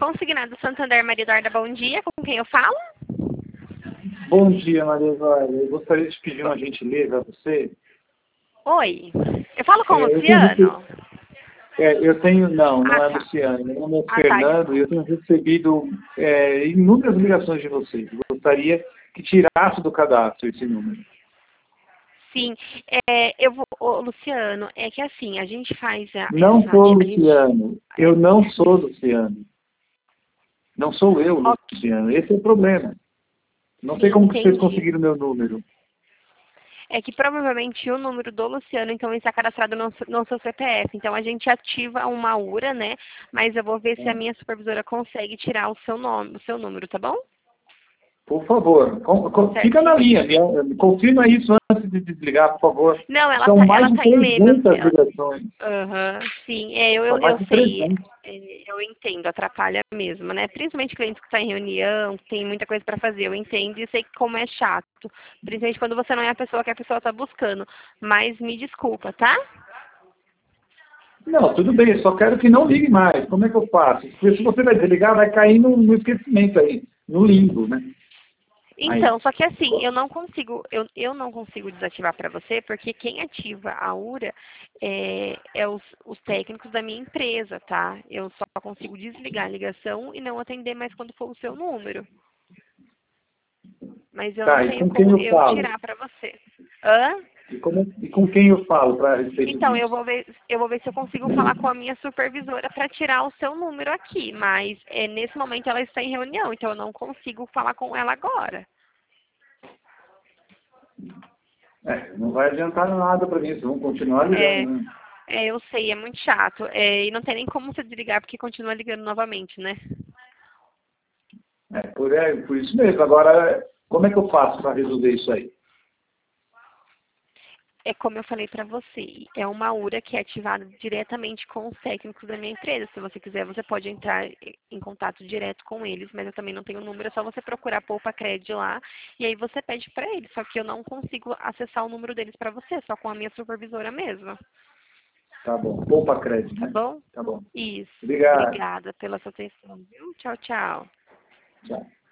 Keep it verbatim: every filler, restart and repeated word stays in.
Consignado Santander, Maria Eduarda, bom dia. Com quem eu falo? Bom dia, Maria Eduarda. Eu gostaria de pedir uma gentileza a você. Oi. Eu falo com o É, eu tenho, Luciano? é, eu tenho, não, não Ah, é tá. Luciano, meu nome é Ah, tá, Fernando e eu desculpa. tenho recebido é, inúmeras ligações de vocês. Eu gostaria que tirasse do cadastro esse número. Sim, é, eu vou, ô, Luciano, é que assim, a gente faz a, Não essa, sou a gente, Luciano. é, Eu não sou Luciano. Não sou eu, ok, Luciano. Esse é o problema. Não sei sim, como que vocês entendi. conseguiram meu número. É que provavelmente o número do Luciano, então, está cadastrado no, no seu C P F. Então, a gente ativa uma URA, né? Mas eu vou ver se a minha supervisora consegue tirar o seu nome, o seu número, tá bom? Por favor, com- com- fica na Certinho? linha. me- Confirma isso antes de desligar, por favor. Não, ela São tá, mais ela de tá em meia. trezentas Ela, ligações. aham, sim, é, eu, São eu, mais eu de sei. trezentas. É, eu entendo, atrapalha mesmo, né? Principalmente clientes que estão em reunião, que tem muita coisa para fazer. Eu entendo e sei como é chato. Principalmente quando você não é a pessoa que a pessoa está buscando. Mas me desculpa, tá? Não, tudo bem, eu só quero que não ligue mais. Como é que eu faço? Porque se você vai desligar, vai cair no, no esquecimento aí, no limbo, né? Aí. Então, só que assim, eu não consigo, eu, eu não consigo desativar para você, porque quem ativa a URA é, é os, os técnicos da minha empresa, tá? Eu só consigo desligar a ligação e não atender mais quando for o seu número. Mas eu não Tá, e tenho com quem como eu eu falo? tirar para você. Hã? E, como, e com quem eu falo para respeito Então, eu disso? vou ver, eu vou ver se eu consigo falar com a minha supervisora para tirar o seu número aqui, mas é, nesse momento ela está em reunião, então eu não consigo falar com ela agora. É, não vai adiantar nada para mim, vocês vão continuar É, ligando, né? é, eu sei, é muito chato. É, e não tem nem como você desligar porque continua ligando novamente, né? É, por, é, por isso mesmo. Agora, como é que eu faço para resolver isso aí? É como eu falei para você, é uma URA que é ativada diretamente com os técnicos da minha empresa. Se você quiser, você pode entrar em contato direto com eles, mas eu também não tenho o número, é só você procurar Poupa Cred lá e aí você pede para eles. Só que eu não consigo acessar o número deles para você, só com a minha supervisora mesmo. Tá bom. Poupa crédito, Tá né? bom? Tá bom. Isso. Obrigado. Obrigada pela sua atenção, viu? Tchau, tchau. Tchau.